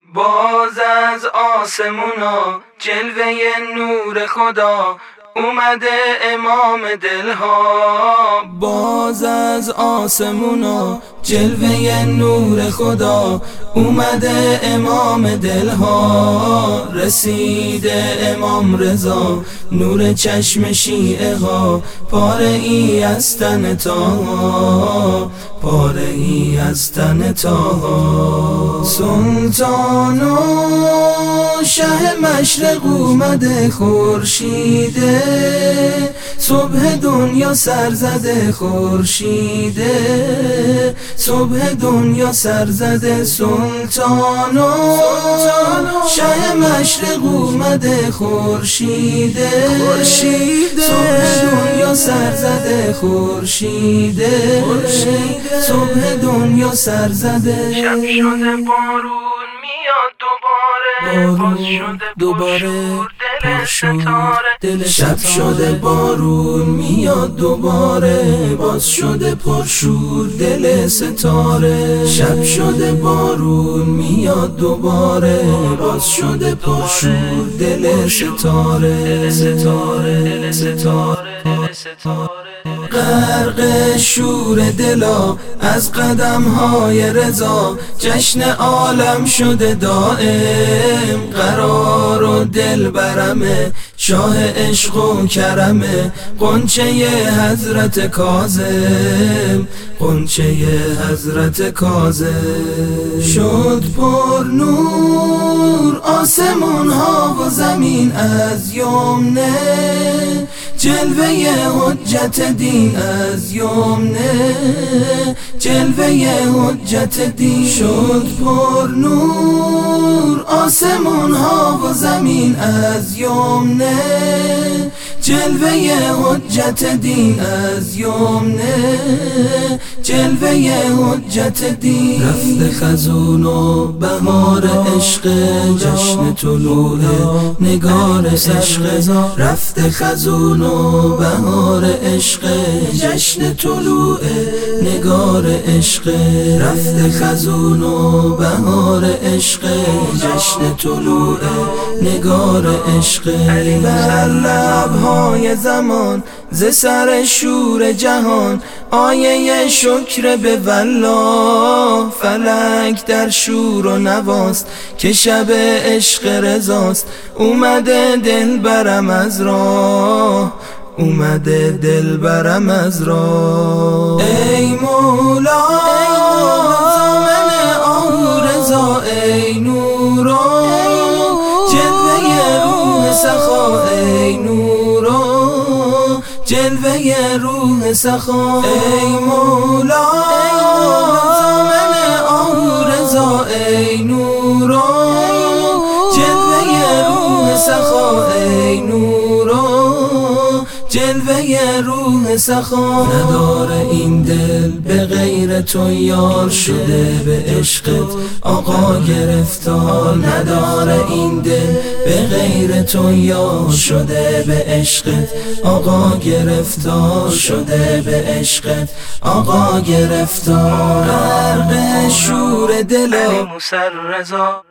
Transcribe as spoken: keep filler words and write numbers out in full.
باز از آسمونا جلوه نور خدا اومده امام دلها. باز از آسمونا جلوه نور خدا اومده امام دلها. رسیده امام رضا نور چشم شیعه ها، پاره ای از تن تاها، پاره ای از تن تاها. سلطان و شه مشرق اومده خورشیده، صبح دنیا سر زده خورشیده، صبح دنیا سر زده. سلطان و شه مشرق اومده خورشیده، صبح دنیا سر زده خورشیده، صبح دنیا سر زده. شب شده بارون میاد دوباره، باز شده دوباره دل ستاره. شب شده بارون میاد دوباره، باز شده پرشور دل ستاره. شب شده بارون میاد دوباره، باز شده پرشور دل ستاره. دل ستاره، دل ستاره، دل ستاره. غرق شور دلا از قدم های رضا، جشن عالم شده دائم. قرار و دل برمه شاه عشق و کرمه، قنچه حضرت کاظم، قنچه حضرت کاظم. شد پر نور آسمون ها و زمین از یمنه، جلوه حجت دین از یمنه، جلوه حجت دین. شد پر نور آسمون ها و زمین از یمنه، جلوه حجت دین از یمنه، جلوه حجت دین. رفت خزون و بهار عشق، جشن طلوع نگار عشق. رفت خزون و بهار عشق، جشن طلوع نگار عشق. رفت خزون و بهار عشق، جشن طلوع نگار عشق. بر لب‌های زمان ز سر شور جهان، آیه شکر به والله. فلک در شور و نواست که شب عشق رضاست، اومده دل برم از راه، اومده دل برم از راه. ای مولا زامن آه رضا، ای نورا جلوه روح سخا، ای نورا جلوه روح سخا. ای مولا زامن آه رضا، ای نورا جلوه روح سخا، ای نورا جلوه روح سخا. نداره این دل به غیر تو یار، شده به عشقت آقا گرفتار. نداره این دل به غیر تو یار، شده به عشقت آقا گرفتار، شده به عشقت آقا گرفتار. غرق شور دلا علی موسی رضا